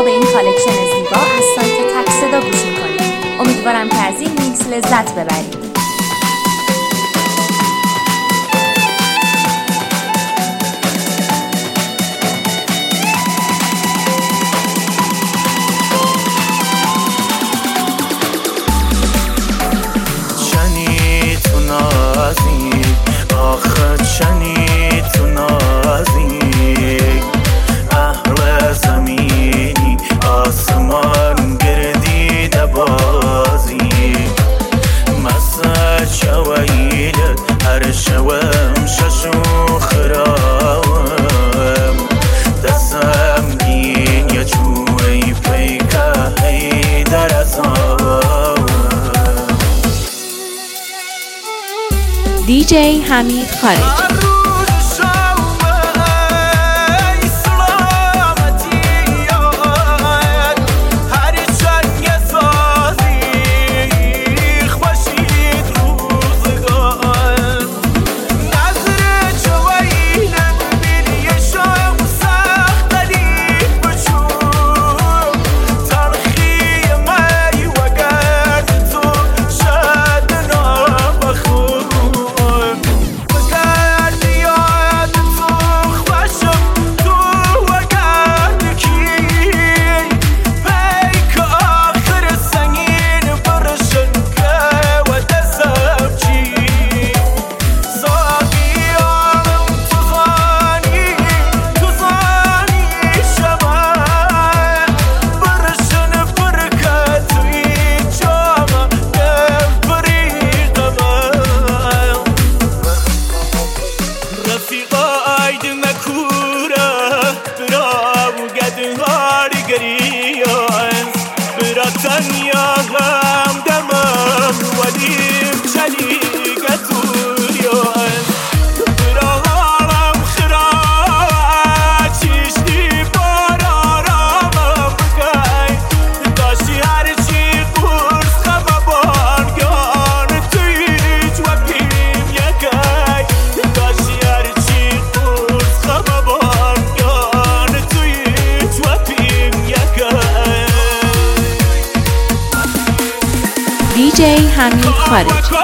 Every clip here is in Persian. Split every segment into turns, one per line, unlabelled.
به این کالکشن زیبا از سایت تک صدا گوش میکنید. امیدوارم که از این میکس لذت ببرید.
آخه چنی تو نازی اهل زمینی آسمان گردیده بازی مسا شویلت هر شوم ششو خرام دستم دین یا چوی پیکه هی در ازام
DJ حمید خارجی. DJ حمید خارجی.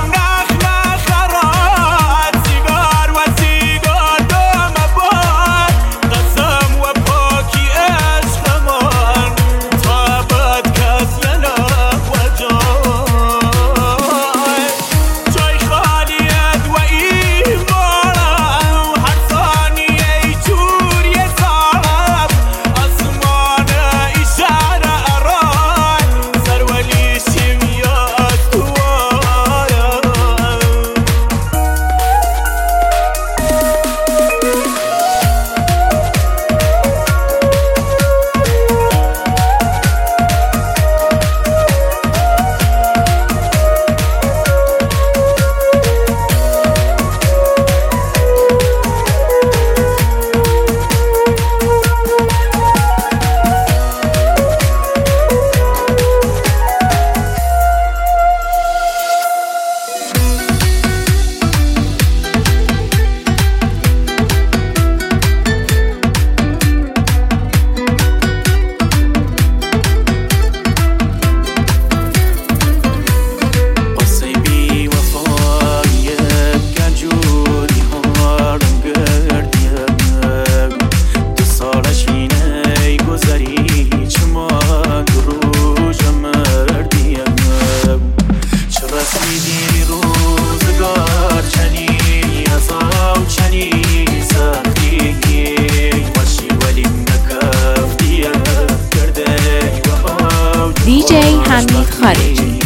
DJ حمید خارجی.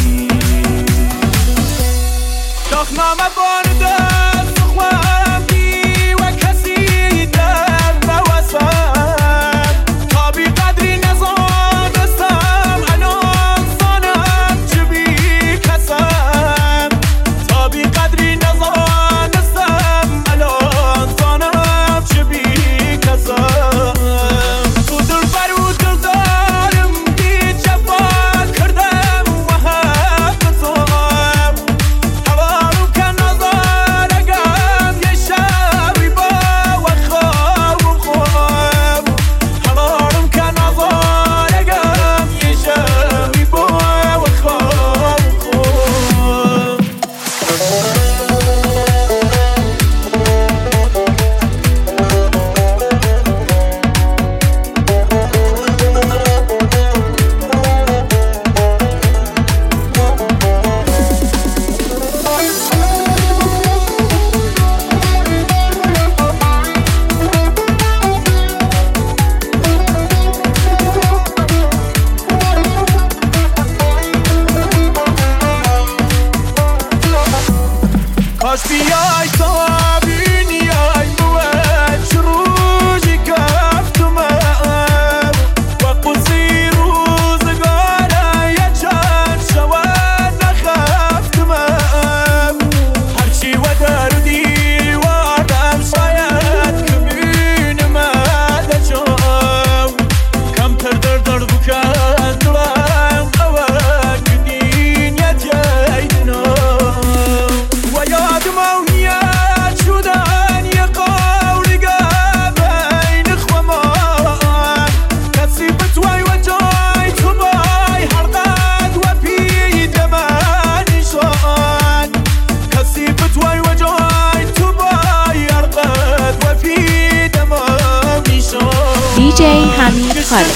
باش بیای تا بینی ای موت روزی کفتمم و قصی روزگاره یه چند شود نخفتمم هرچی و دردی و آدم شاید کمینم دچم کمتر در بکن دلم قوه کدین یتیدنم و یادم اونیت شدن یه قولگه بین خوامان کسی به توی و جای تو بای هر قد و پید من نشان کسی به توی و جای تو بای هر قد و پید من نشان
DJ حمید خارج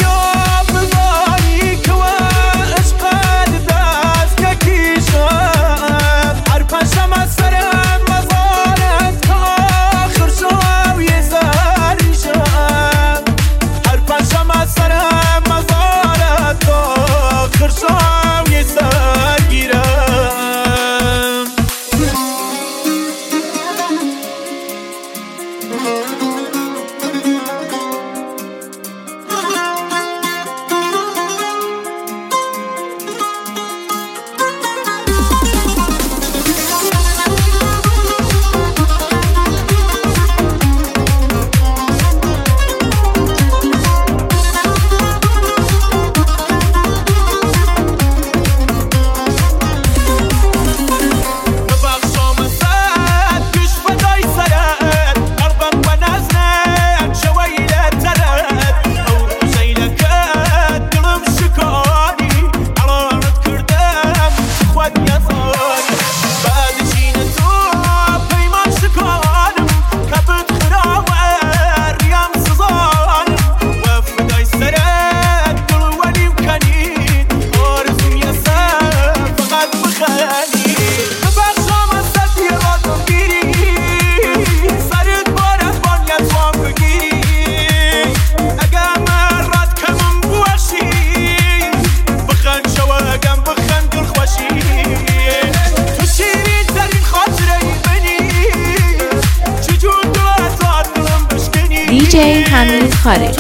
DJ حمید خارج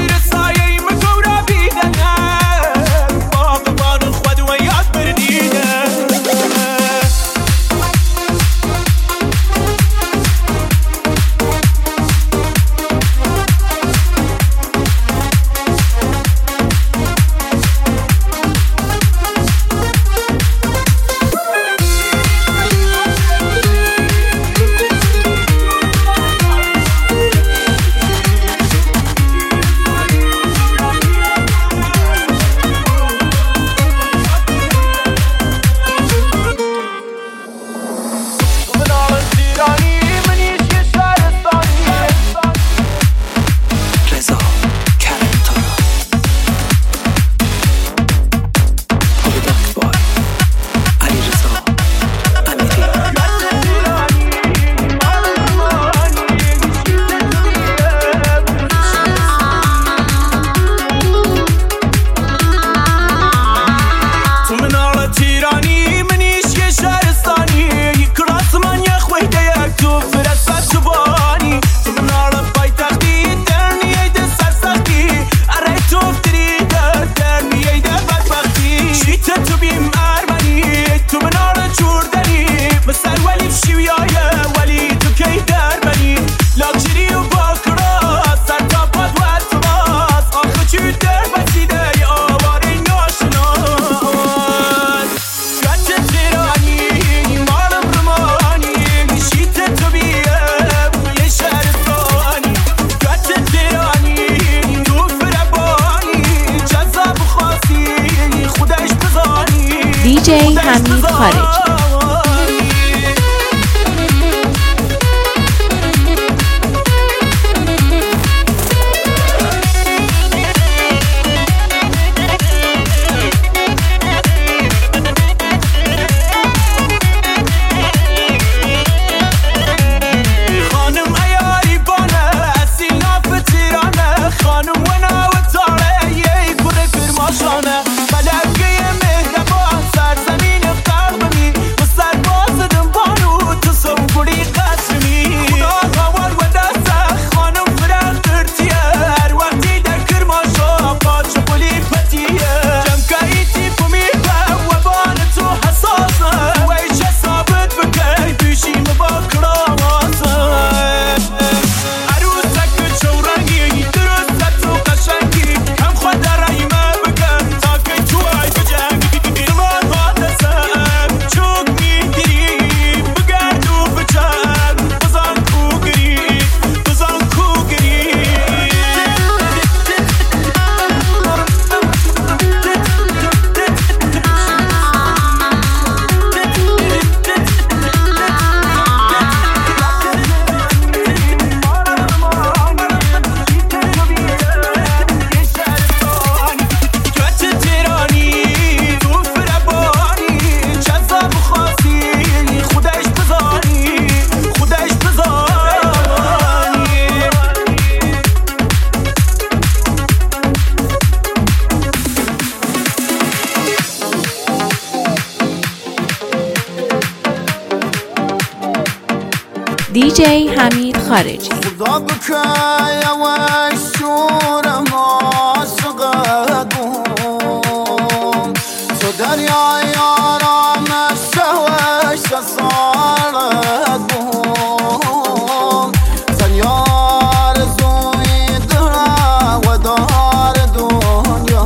DJ حمید خارج دیجی حمید خارجی.
خدا بکای و شور ما شقدون تو دریای آرام شوش سالدون سنیار زوی درا و دار دنیا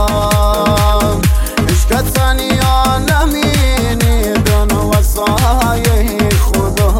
عشق سنیا نمینی دن و سایه خدا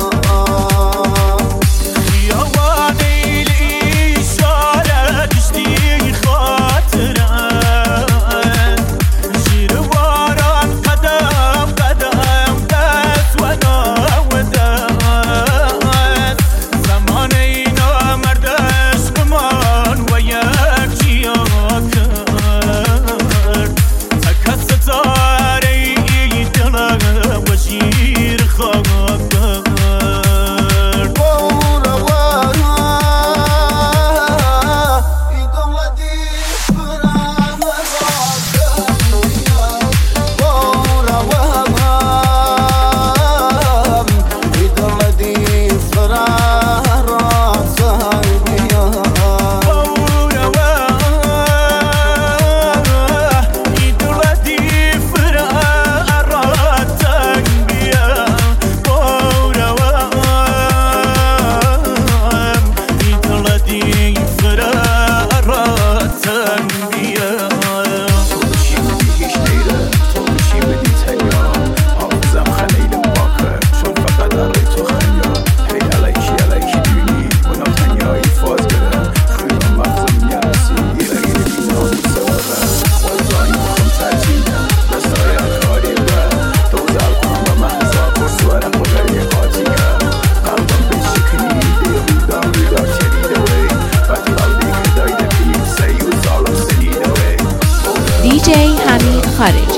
دیجی حمید خارجی.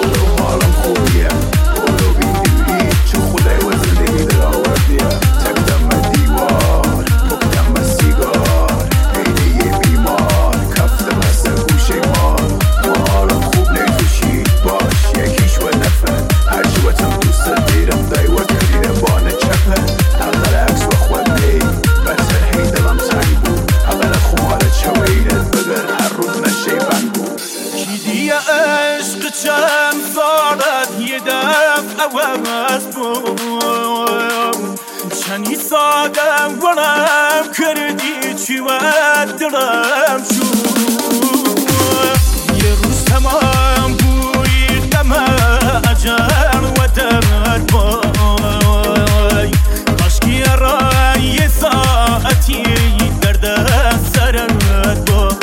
عشق چند سالت یه دفع عوض بود چندی سادم ونم کردی چی و دلم شد یه روز تمام بوی دم اجل و درد بای کاشکی را یه ساعتی درد سرت بای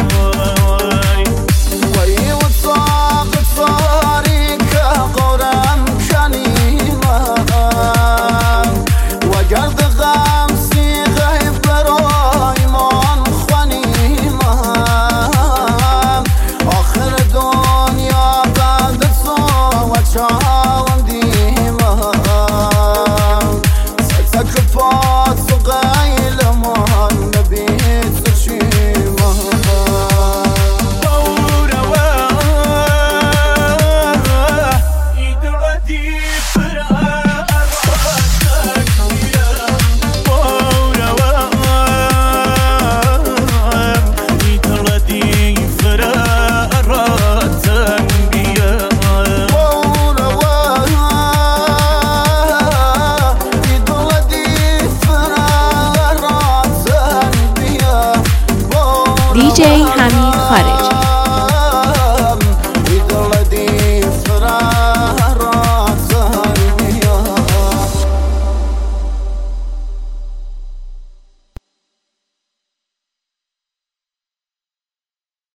دیجی حمید خارجی.